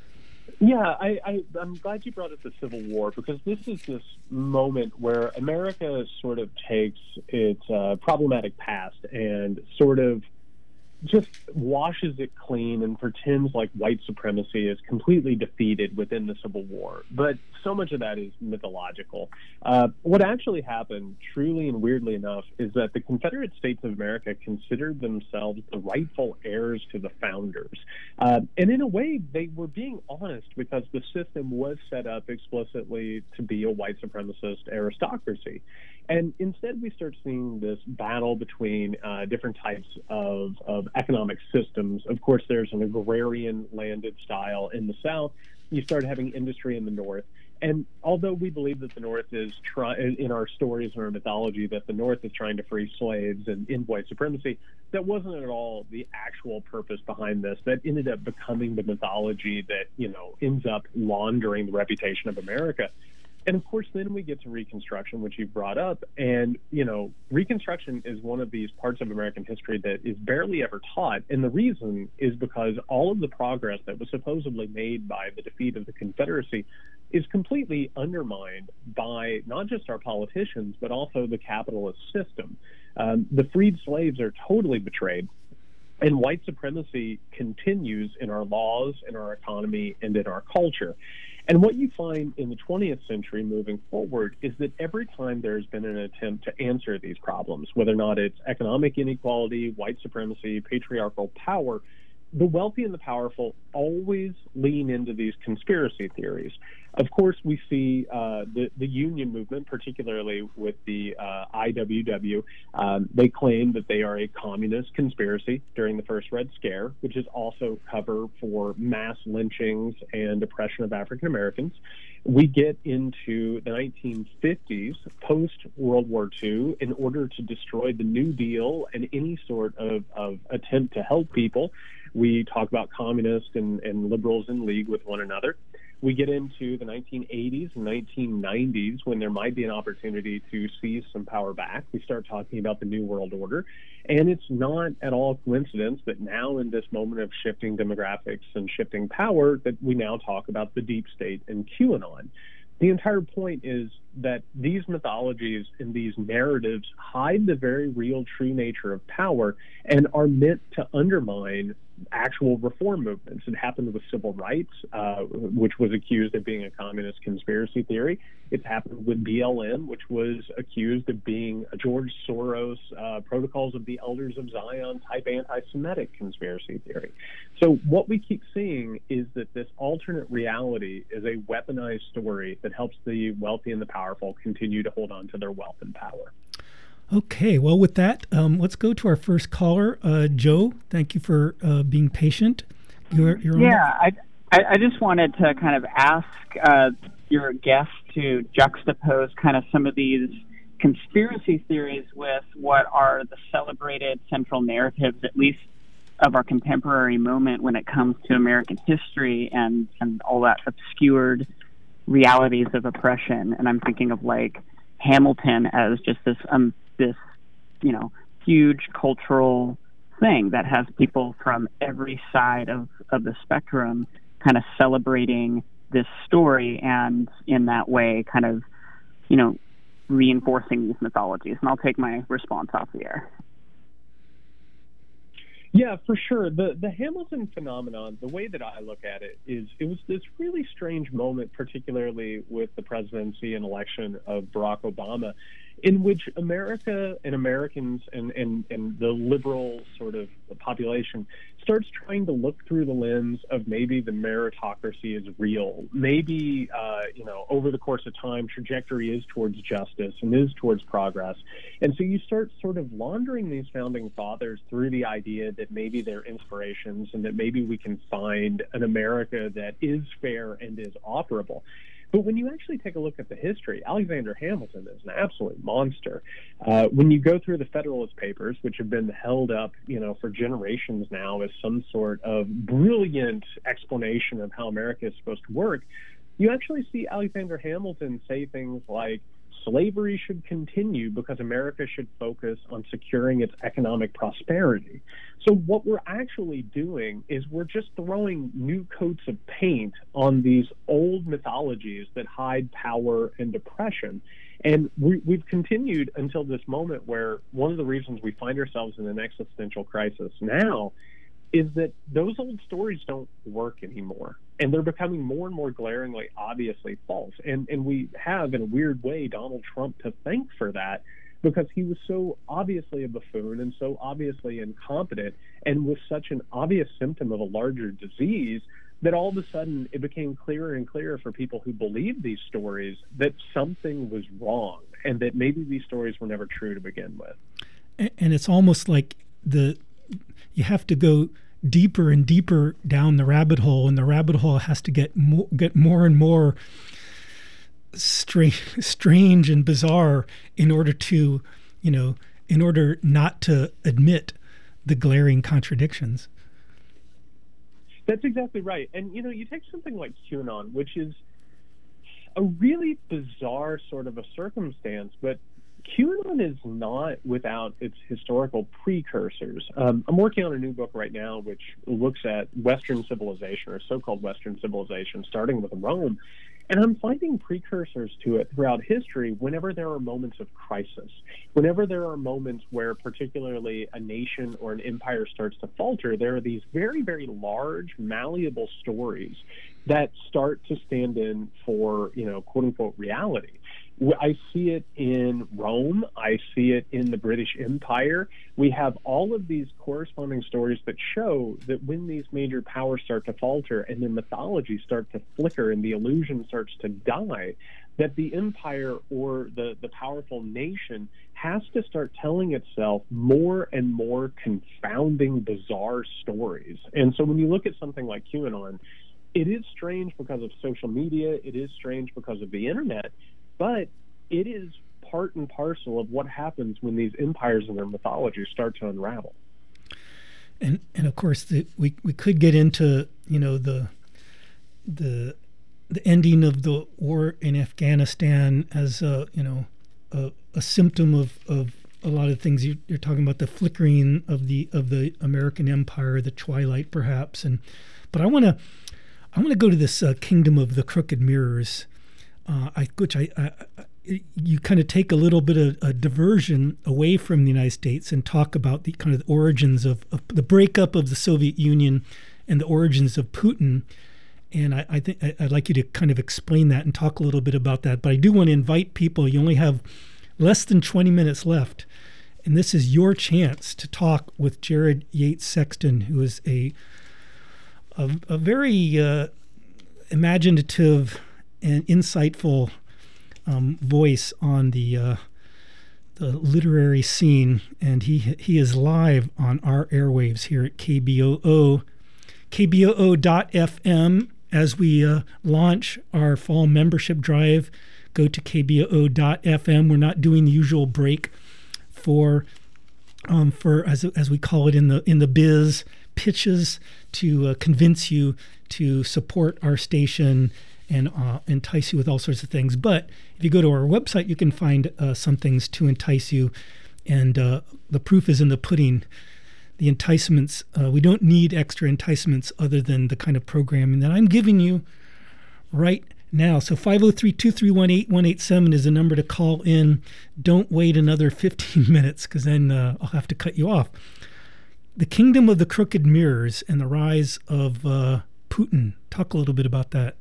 [SPEAKER 10] Yeah, I, I, I'm glad you brought up the Civil War, because this is this moment where America sort of takes its uh, problematic past and sort of just washes it clean and pretends like white supremacy is completely defeated within the Civil War. But so much of that is mythological. Uh, what actually happened, truly and weirdly enough, is that the Confederate States of America considered themselves the rightful heirs to the founders. Uh, and in a way, they were being honest, because the system was set up explicitly to be a white supremacist aristocracy. And instead, we start seeing this battle between uh, different types of, of economic systems. Of course, there's an agrarian landed style in the South. You start having industry in the North. And although we believe that the North is trying, in our stories and our mythology, that the North is trying to free slaves and end white supremacy, that wasn't at all the actual purpose behind this. That ended up becoming the mythology that, you know, ends up laundering the reputation of America. And of course, then we get to Reconstruction, which you brought up. And, you know, Reconstruction is one of these parts of American history that is barely ever taught. And the reason is because all of the progress that was supposedly made by the defeat of the Confederacy is completely undermined by not just our politicians, but also the capitalist system. Um, the freed slaves are totally betrayed. And white supremacy continues in our laws, in our economy, and in our culture. And what you find in the twentieth century moving forward is that every time there's been an attempt to answer these problems, whether or not it's economic inequality, white supremacy, patriarchal power, the wealthy and the powerful always lean into these conspiracy theories. Of course, we see uh, the, the union movement, particularly with the uh, I W W. Um, they claim that they are a communist conspiracy during the first Red Scare, which is also cover for mass lynchings and oppression of African Americans. We get into the nineteen fifties, post-World War Two, in order to destroy the New Deal and any sort of, of attempt to help people. We talk about communists and, and liberals in league with one another. We get into the nineteen eighties and nineteen nineties, when there might be an opportunity to seize some power back. We start talking about the New World Order. And it's not at all coincidence that now, in this moment of shifting demographics and shifting power, that we now talk about the deep state and QAnon. The entire point is that these mythologies and these narratives hide the very real, true nature of power and are meant to undermine actual reform movements. It happened with civil rights, uh, which was accused of being a communist conspiracy theory. It's happened with B L M, which was accused of being a George Soros, uh, Protocols of the Elders of Zion type anti-Semitic conspiracy theory. So what we keep seeing is that this alternate reality is a weaponized story that helps the wealthy and the powerful continue to hold on to their wealth and power.
[SPEAKER 9] Okay, well, with that, um, let's go to our first caller. Uh, Joe, thank you for uh, being patient. You're, you're on
[SPEAKER 11] yeah, I, I, I just wanted to kind of ask uh, your guest to juxtapose kind of some of these conspiracy theories with what are the celebrated central narratives, at least of our contemporary moment when it comes to American history and, and all that obscured realities of oppression. And I'm thinking of, like, Hamilton as just this um this you know huge cultural thing that has people from every side of of the spectrum kind of celebrating this story, and in that way kind of you know reinforcing these mythologies. And I'll take my response off the air.
[SPEAKER 10] Yeah, for sure. The the Hamilton phenomenon, the way that I look at it is it was this really strange moment, particularly with the presidency and election of Barack Obama, in which America and Americans and, and, and the liberal sort of population starts trying to look through the lens of maybe the meritocracy is real. Maybe, uh, you know, over the course of time, trajectory is towards justice and is towards progress. And so you start sort of laundering these founding fathers through the idea that maybe they're inspirations and that maybe we can find an America that is fair and is operable. But when you actually take a look at the history, Alexander Hamilton is an absolute monster. Uh, when you go through the Federalist Papers, which have been held up, you know, for generations now as some sort of brilliant explanation of how America is supposed to work, you actually see Alexander Hamilton say things like, slavery should continue because America should focus on securing its economic prosperity. So what we're actually doing is we're just throwing new coats of paint on these old mythologies that hide power and oppression. And we, we've continued until this moment where one of the reasons we find ourselves in an existential crisis now is that those old stories don't work anymore. And they're becoming more and more glaringly, obviously false. And and we have, in a weird way, Donald Trump to thank for that, because he was so obviously a buffoon and so obviously incompetent and was such an obvious symptom of a larger disease that all of a sudden it became clearer and clearer for people who believed these stories that something was wrong and that maybe these stories were never true to begin with.
[SPEAKER 9] And, and it's almost like the you have to go deeper and deeper down the rabbit hole, and the rabbit hole has to get more, get more and more strange, strange and bizarre in order to, you know, in order not to admit the glaring contradictions.
[SPEAKER 10] That's exactly right. And, you know, you take something like QAnon, which is a really bizarre sort of a circumstance, but QAnon is not without its historical precursors. Um, I'm working on a new book right now which looks at Western civilization, or so-called Western civilization, starting with Rome. And I'm finding precursors to it throughout history whenever there are moments of crisis, whenever there are moments where particularly a nation or an empire starts to falter, there are these very, very large, malleable stories that start to stand in for, you know, quote-unquote reality. I see it in Rome. I see it in the British Empire. We have all of these corresponding stories that show that when these major powers start to falter and their mythologies start to flicker and the illusion starts to die, that the empire or the, the powerful nation has to start telling itself more and more confounding, bizarre stories. And so when you look at something like QAnon, it is strange because of social media. It is strange because of the internet. But it is part and parcel of what happens when these empires and their mythologies start to unravel.
[SPEAKER 9] And and of course, the, we we could get into, you know, the the the ending of the war in Afghanistan as a, you know, a, a symptom of, of a lot of things. You, you're talking about the flickering of the of the American empire, the twilight, perhaps. And but I want to I want to go to this uh, kingdom of the crooked mirrors. Uh, I, which I, I, I you kind of take a little bit of a diversion away from the United States and talk about the kind of origins of, of the breakup of the Soviet Union and the origins of Putin. And I, I think I'd like you to kind of explain that and talk a little bit about that. But I do want to invite people. You only have less than twenty minutes left, and this is your chance to talk with Jared Yates Sexton, who is a a, a very uh, imaginative and insightful um, voice on the uh, the literary scene, and he he is live on our airwaves here at K B O O, K B O O dot F M. As we uh, launch our fall membership drive, go to K B O O dot F M. We're not doing the usual break for um, for as as we call it in the in the biz, pitches to uh, convince you to support our station and uh, entice you with all sorts of things. But if you go to our website, you can find uh, some things to entice you. And uh, the proof is in the pudding. The enticements, uh, we don't need extra enticements other than the kind of programming that I'm giving you right now. So five oh three, two three one, eight one eight seven is the number to call in. Don't wait another fifteen minutes, because then uh, I'll have to cut you off. The Kingdom of the Crooked Mirrors and the Rise of uh, Putin. Talk a little bit about that.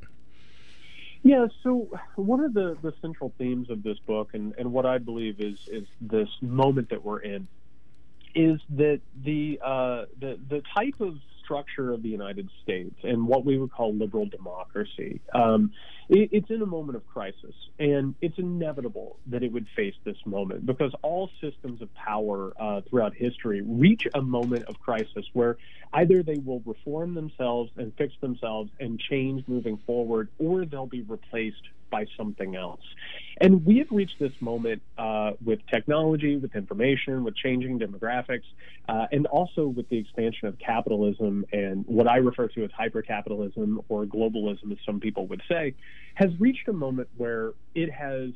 [SPEAKER 10] Yeah, so one of the, the central themes of this book, and, and what I believe is is this moment that we're in, is that the uh, the the type of structure of the United States and what we would call liberal democracy um, it, it's in a moment of crisis, and it's inevitable that it would face this moment because all systems of power uh, throughout history reach a moment of crisis where either they will reform themselves and fix themselves and change moving forward, or they'll be replaced by something else. And we have reached this moment uh, with technology, with information, with changing demographics, uh, and also with the expansion of capitalism and what I refer to as hypercapitalism or globalism, as some people would say, has reached a moment where it has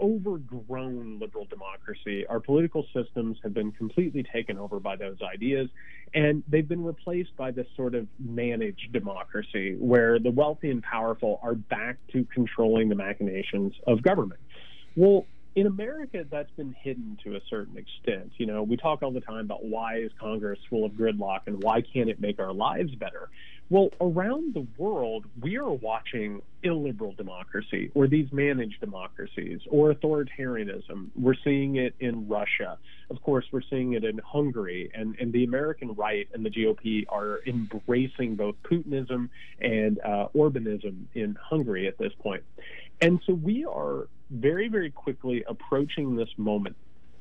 [SPEAKER 10] overgrown liberal democracy. Our political systems have been completely taken over by those ideas, and they've been replaced by this sort of managed democracy where the wealthy and powerful are back to controlling the machinations of government. Well, in America, that's been hidden to a certain extent. You know, we talk all the time about why is Congress full of gridlock and why can't it make our lives better? Well, around the world, we are watching illiberal democracy or these managed democracies or authoritarianism. We're seeing it in Russia. Of course, we're seeing it in Hungary, and, and the American right and the G O P are embracing both Putinism and uh, Orbanism in Hungary at this point. And so we are very, very quickly approaching this moment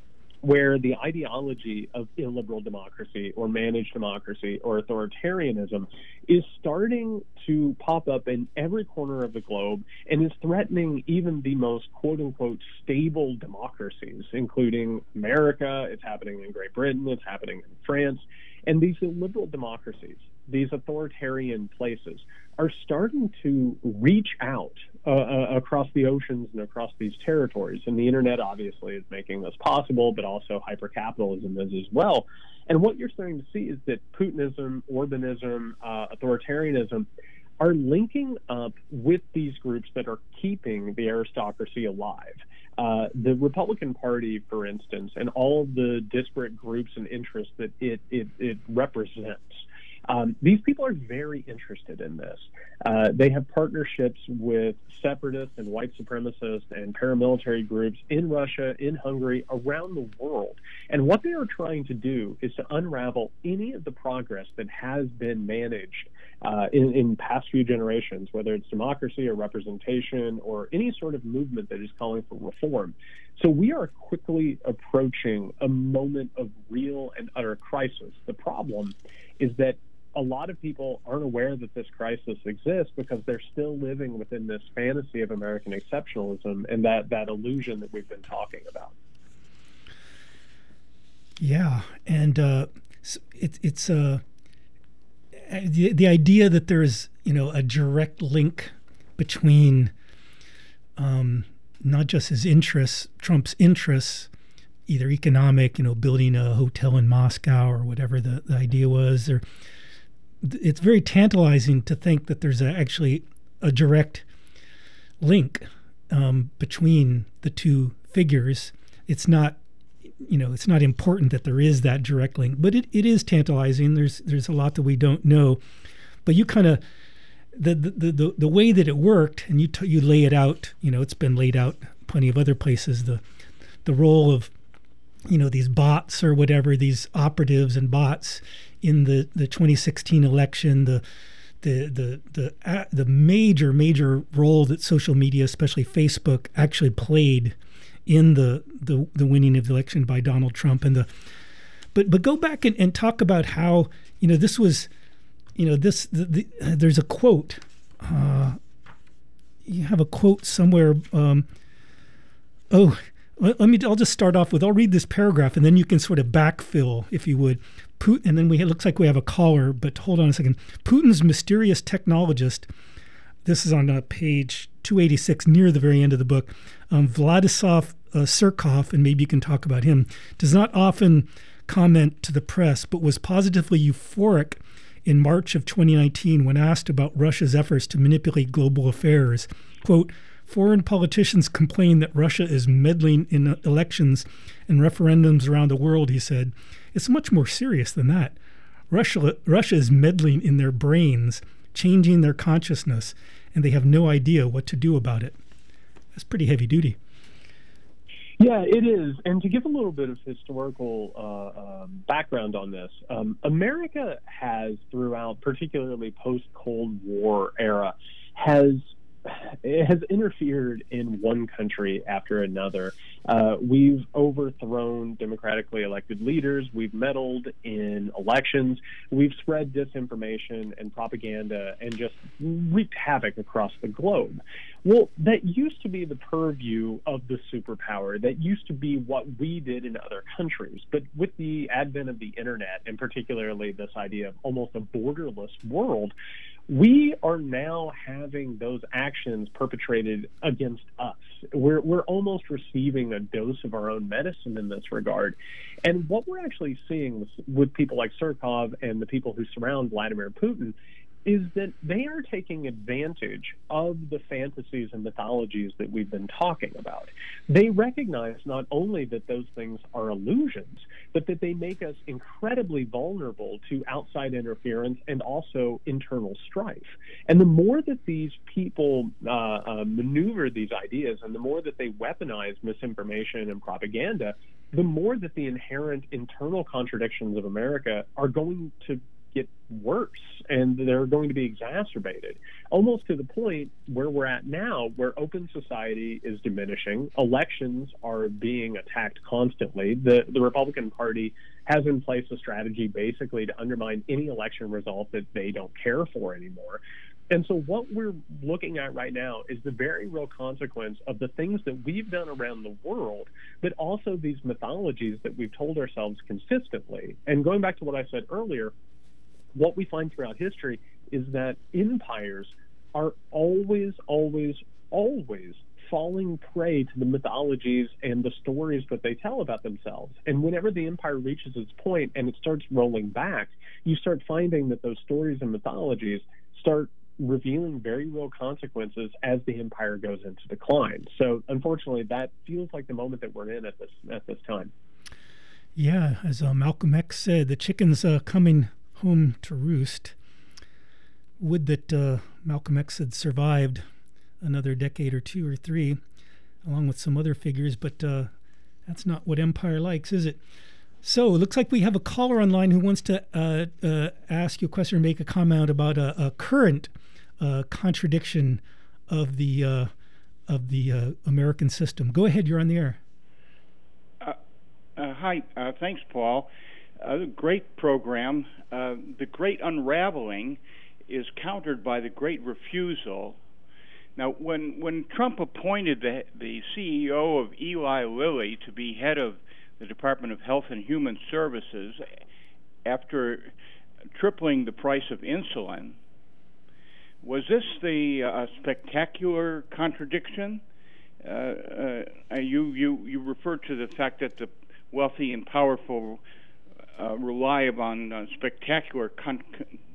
[SPEAKER 10] where the ideology of illiberal democracy or managed democracy or authoritarianism is starting to pop up in every corner of the globe and is threatening even the most quote-unquote stable democracies, including America. It's happening in Great Britain. It's happening in France. And these illiberal democracies, these authoritarian places, are starting to reach out uh, uh, across the oceans and across these territories. And the internet obviously is making this possible, but also hypercapitalism is as well. And what you're starting to see is that Putinism, Orbanism, uh, authoritarianism are linking up with these groups that are keeping the aristocracy alive. Uh, the Republican Party, for instance, and all of the disparate groups and interests that it, it, it represents. Um, these people are very interested in this. Uh, they have partnerships with separatists and white supremacists and paramilitary groups in Russia, in Hungary, around the world. And what they are trying to do is to unravel any of the progress that has been managed uh, in, in past few generations, whether it's democracy or representation or any sort of movement that is calling for reform. So we are quickly approaching a moment of real and utter crisis. The problem is that a lot of people aren't aware that this crisis exists because they're still living within this fantasy of American exceptionalism and that, that illusion that we've been talking about.
[SPEAKER 9] Yeah, and uh, it, it's uh, the, the idea that there's, you know, a direct link between um, not just his interests, Trump's interests, either economic, you know, building a hotel in Moscow or whatever the, the idea was, or it's very tantalizing to think that there's a, actually a direct link um, between the two figures. It's not, you know, it's not important that there is that direct link, but it, it is tantalizing. There's there's a lot that we don't know, but you kind of the, the the the way that it worked, and you t- you lay it out. You know, it's been laid out plenty of other places. The the role of, you know, these bots or whatever, these operatives and bots in the, the twenty sixteen election, the the the the uh, the major major role that social media, especially Facebook, actually played in the the, the winning of the election by Donald Trump. And the but but go back and, and talk about how, you know, this was, you know, this the, the, uh, there's a quote. Uh, you have a quote somewhere. Um, oh. Let me. I'll just start off with. I'll read this paragraph, and then you can sort of backfill, if you would. Putin, and then we. It looks like we have a caller, but hold on a second. Putin's mysterious technologist. This is on uh, page two eighty-six, near the very end of the book. Um, Vladislav uh, Surkov, and maybe you can talk about him. Does not often comment to the press, but was positively euphoric in March of twenty nineteen when asked about Russia's efforts to manipulate global affairs. Quote. Foreign politicians complain that Russia is meddling in elections and referendums around the world, he said. It's much more serious than that. Russia, Russia is meddling in their brains, changing their consciousness, and they have no idea what to do about it. That's pretty heavy duty.
[SPEAKER 10] Yeah, it is. And to give a little bit of historical uh, um, background on this, um, America has, throughout, particularly post-Cold War era, has has interfered in one country after another. Uh, we've overthrown democratically elected leaders. We've meddled in elections. We've spread disinformation and propaganda and just wreaked havoc across the globe. Well, that used to be the purview of the superpower. That used to be what we did in other countries. But with the advent of the internet, and particularly this idea of almost a borderless world, we are now having those actions perpetrated against us. We're, we're almost receiving a dose of our own medicine in this regard. And what we're actually seeing with, with people like Surkov and the people who surround Vladimir Putin is that they are taking advantage of the fantasies and mythologies that we've been talking about. They recognize not only that those things are illusions, but that they make us incredibly vulnerable to outside interference and also internal strife. And the more that these people uh, uh, maneuver these ideas and the more that they weaponize misinformation and propaganda, the more that the inherent internal contradictions of America are going to get worse, and they're going to be exacerbated, almost to the point where we're at now, where open society is diminishing. Elections are being attacked constantly. The, the Republican Party has in place a strategy basically to undermine any election result that they don't care for anymore. And so what we're looking at right now is the very real consequence of the things that we've done around the world, but also these mythologies that we've told ourselves consistently. And going back to what I said earlier, what we find throughout history is that empires are always, always, always falling prey to the mythologies and the stories that they tell about themselves. And whenever the empire reaches its point and it starts rolling back, you start finding that those stories and mythologies start revealing very real consequences as the empire goes into decline. So unfortunately, that feels like the moment that we're in at this at this time.
[SPEAKER 9] Yeah, as uh, Malcolm X said, the chicken's uh, coming home to roost. Would that uh, Malcolm X had survived another decade or two or three, along with some other figures, but uh, that's not what empire likes, is it? So it looks like we have a caller online who wants to uh, uh, ask you a question or make a comment about a, a current uh, contradiction of the uh, of the uh, American system. Go ahead, you're on the air.
[SPEAKER 12] Uh, uh, hi, uh, thanks, Paul. Uh, great program. Uh, the great unraveling is countered by the great refusal. Now, when when Trump appointed the the C E O of Eli Lilly to be head of the Department of Health and Human Services, after tripling the price of insulin, was this the uh, spectacular contradiction? Uh, uh, you you you referred to the fact that the wealthy and powerful uh, rely upon uh, spectacular con-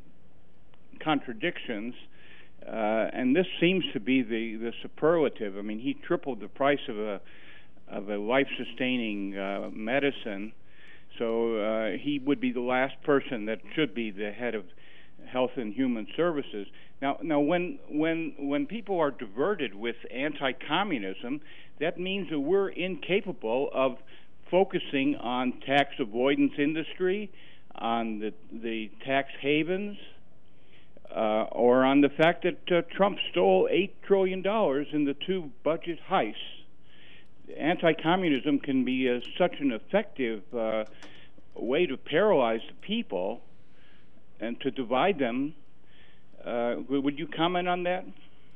[SPEAKER 12] contradictions. Uh, and this seems to be the, the superlative. I mean, he tripled the price of a of a life-sustaining uh, medicine, so uh, he would be the last person that should be the head of Health and Human Services. Now, now, when when when people are diverted with anti-communism, that means that we're incapable of focusing on tax avoidance industry, on the the tax havens. Uh, or on the fact that uh, Trump stole eight trillion dollars in the two budget heists. Anti-communism can be uh, such an effective uh, way to paralyze the people and to divide them. Uh, would you comment on that?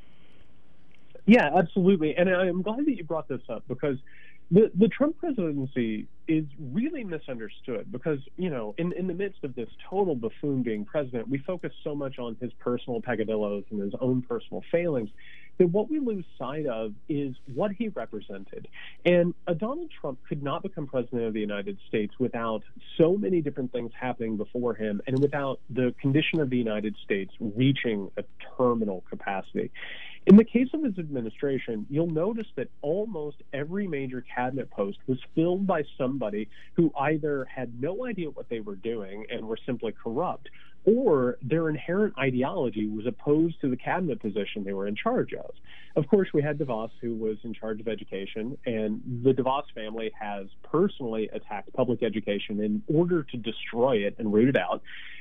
[SPEAKER 10] Yeah, absolutely. And I'm glad that you brought this up, because the, the Trump presidency is really misunderstood, because, you know, in, in the midst of this total buffoon being president, we focus so much on his personal peccadillos and his own personal failings that what we lose sight of is what he represented. And a Donald Trump could not become president of the United States without so many different things happening before him and without the condition of the United States reaching a terminal capacity. In the case of his administration, you'll notice that almost every major cabinet post was filled by somebody who either had no idea what they were doing and were simply corrupt, or their inherent ideology was opposed to the cabinet position they were in charge of. Of course, we had DeVos, who was in charge of education, and the DeVos family has personally attacked public education in order to destroy it and root it out.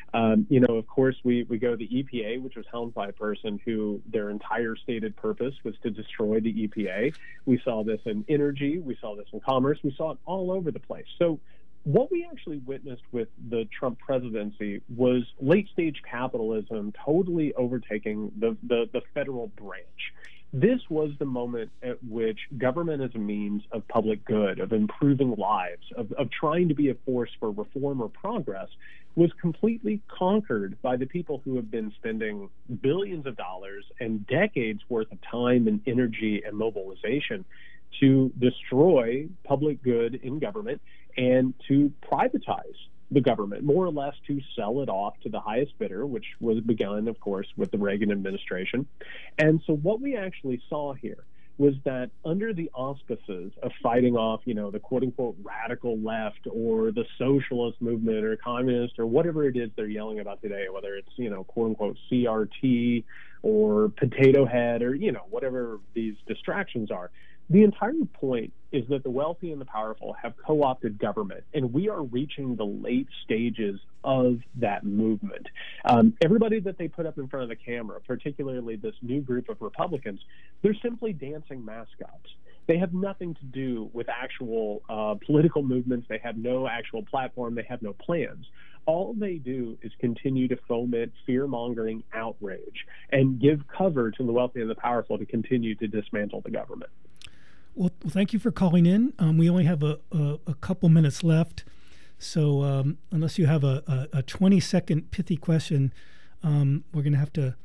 [SPEAKER 10] Um, you know, of course, we, we go to the E P A, which was helmed by a person who their entire stated purpose was to destroy the E P A. We saw this in energy. We saw this in commerce. We saw it all over the place. So what we actually witnessed with the Trump presidency was late-stage capitalism totally overtaking the, the, the federal branch. This was the moment at which government as a means of public good, of improving lives, of, of trying to be a force for reform or progress, was completely conquered by the people who have been spending billions of dollars and decades worth of time and energy and mobilization to destroy public good in government and to privatize the government, more or less to sell it off to the highest bidder, which was begun, of course, with the Reagan administration. And so what we actually saw here was that under the auspices of fighting off, you know, the quote-unquote radical left or the socialist movement or communist or whatever it is they're yelling about today, whether it's, you know, quote-unquote C R T or potato head or, you know, whatever these distractions are, the entire point is that the wealthy and the powerful have co-opted government, and we are reaching the late stages of that movement. Um, everybody that they put up in front of the camera, particularly this new group of Republicans, they're simply dancing mascots. They have nothing to do with actual uh, political movements. They have no actual platform. They have no plans. All they do is continue to foment fear-mongering outrage and give cover to the wealthy and the powerful to continue to dismantle the government.
[SPEAKER 9] Well, well, thank you for calling in. Um, we only have a, a, a couple minutes left. So um, unless you have a, a, a twenty-second pithy question, um, we're going to have to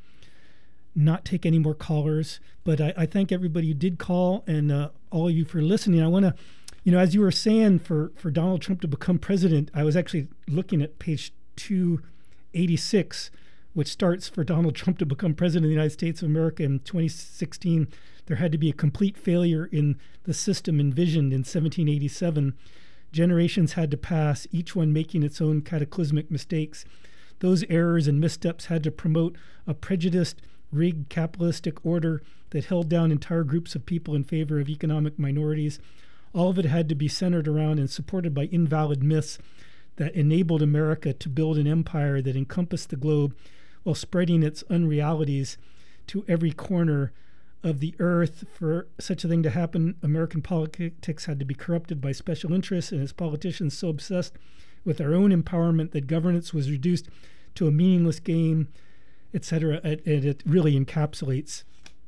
[SPEAKER 9] not take any more callers. But I, I thank everybody who did call and uh, all of you for listening. I want to, you know, as you were saying, for, for Donald Trump to become president, I was actually looking at page two eighty-six, which starts for Donald Trump to become president of the United States of America in twenty sixteen. There had to be a complete failure in the system envisioned in seventeen eighty-seven. Generations had to pass, each one making its own cataclysmic mistakes. Those errors and missteps had to promote a prejudiced, rigged capitalistic order that held down entire groups of people in favor of economic minorities. All of it had to be centered around and supported by invalid myths that enabled America to build an empire that encompassed the globe while spreading its unrealities to every corner of the earth. For such a thing to happen, American politics had to be corrupted by special interests and its politicians so obsessed with their own empowerment that governance was reduced to a meaningless game, et cetera. And it really encapsulates,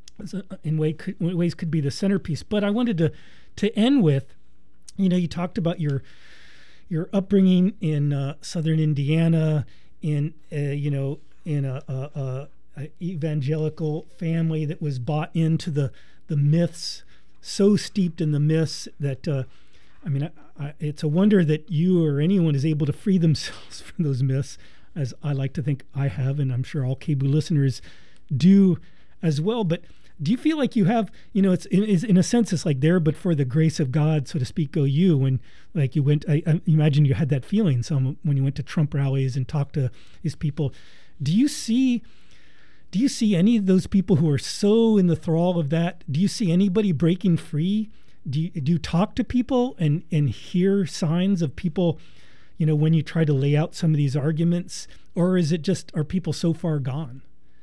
[SPEAKER 9] in way, ways, could be the centerpiece. But I wanted to to end with, you know, you talked about your your upbringing in uh, southern Indiana, in uh, you know, in a, a, a evangelical family that was bought into the the myths, so steeped in the myths that uh, I mean, I, I, it's a wonder that you or anyone is able to free themselves from those myths, as I like to think I have, and I'm sure all K B O O listeners do as well. But do you feel like you have, you know, it's in, is in a sense it's like there, but for the grace of God, so to speak, go you, when like you went, I, I imagine you had that feeling some when you went to Trump rallies and talked to these people. Do you see Do you see any of those people who are so in the thrall of that? Do you see anybody breaking free? Do you, do you talk to people and, and hear signs of people, you know, when you try to lay out some of these arguments? Or is it just, are people so far gone?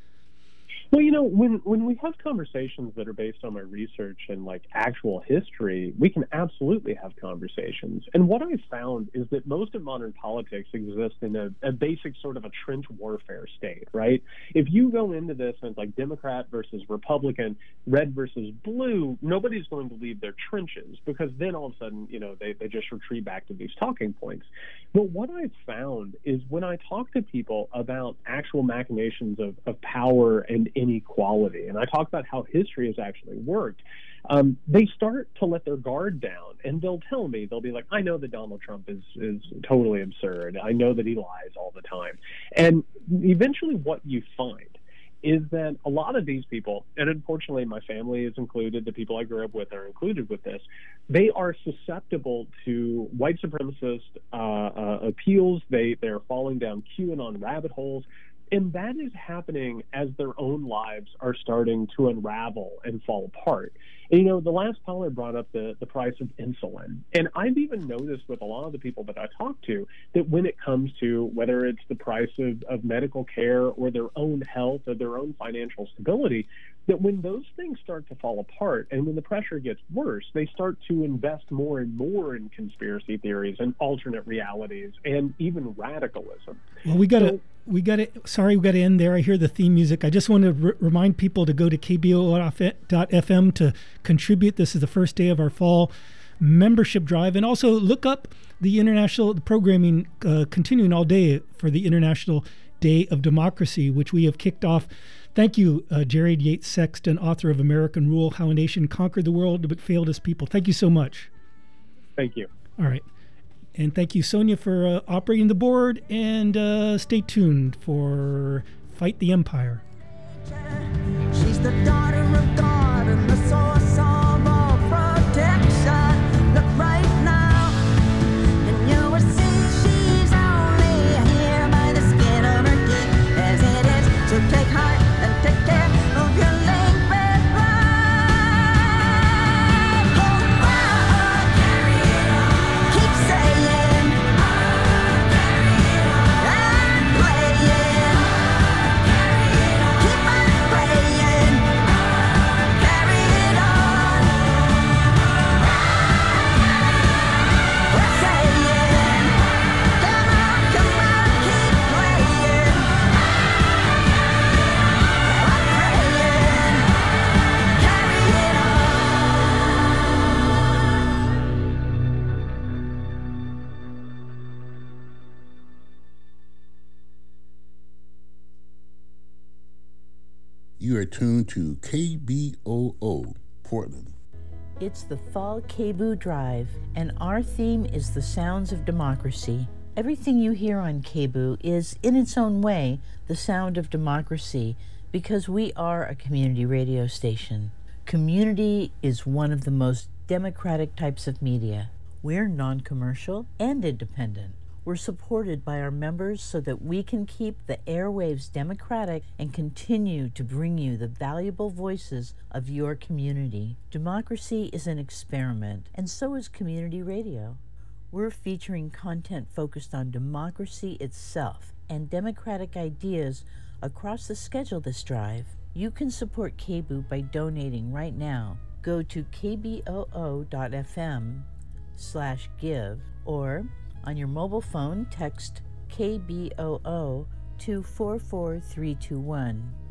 [SPEAKER 10] Well, you know, when, when we have conversations that are based on my research and like actual history, we can absolutely have conversations. And what I've found is that most of modern politics exists in a, a basic sort of a trench warfare state, right? If you go into this and it's like Democrat versus Republican, red versus blue, nobody's going to leave their trenches, because then all of a sudden, you know, they, they just retreat back to these talking points. But what I've found is when I talk to people about actual machinations of, of power and inequality, and I talk about how history has actually worked, um, they start to let their guard down, and they'll tell me, they'll be like, I know that Donald Trump is, is totally absurd. I know that he lies all the time. And eventually what you find is that a lot of these people, and unfortunately my family is included, the people I grew up with are included with this, they are susceptible to white supremacist uh, uh, appeals. They, they're falling down QAnon rabbit holes. And that is happening as their own lives are starting to unravel and fall apart. And, you know, the last caller brought up the, the price of insulin. And I've even noticed with a lot of the people that I talk to that when it comes to whether it's the price of, of medical care or their own health or their own financial stability, that when those things start to fall apart and when the pressure gets worse, they start to invest more and more in conspiracy theories and alternate realities and even radicalism.
[SPEAKER 9] Well, we got to,
[SPEAKER 10] so,
[SPEAKER 9] we got to, sorry, we got to end there. I hear the theme music. I just want to r- remind people to go to K B O O dot F M to contribute. This is the first day of our fall membership drive. And also look up the international the programming uh, continuing all day for the International Day of Democracy, which we have kicked off. Thank you, uh, Jared Yates Sexton, author of American Rule, How a Nation Conquered the World but Failed Its People. Thank you so much.
[SPEAKER 10] Thank you.
[SPEAKER 9] All right. And thank you, Sonia, for uh, operating the board. And uh, stay tuned for Fight the Empire.
[SPEAKER 8] She's the daughter of God and the source of all protection. Look right now, and you will see she's only here by the skin of her teeth, as it is. So take heart and take care of your link back. Hold on, carry it on. Keep saying, I'll carry it on. And playing, carry it on. Keep on praying, I'll carry it on. We're saying, come on, come on, keep playing. I'm praying, carry it on.
[SPEAKER 13] You are tuned to K B O O Portland.
[SPEAKER 14] It's the Fall K B O O Drive, and our theme is the sounds of democracy. Everything you hear on K B O O is, in its own way, the sound of democracy, because we are a community radio station. Community is one of the most democratic types of media. We're non-commercial and independent. We're supported by our members so that we can keep the airwaves democratic and continue to bring you the valuable voices of your community. Democracy is an experiment, and so is community radio. We're featuring content focused on democracy itself and democratic ideas across the schedule this drive. You can support K B O O by donating right now. Go to K B O O dot F M slash give, or on your mobile phone, text K B O O to four four three two one.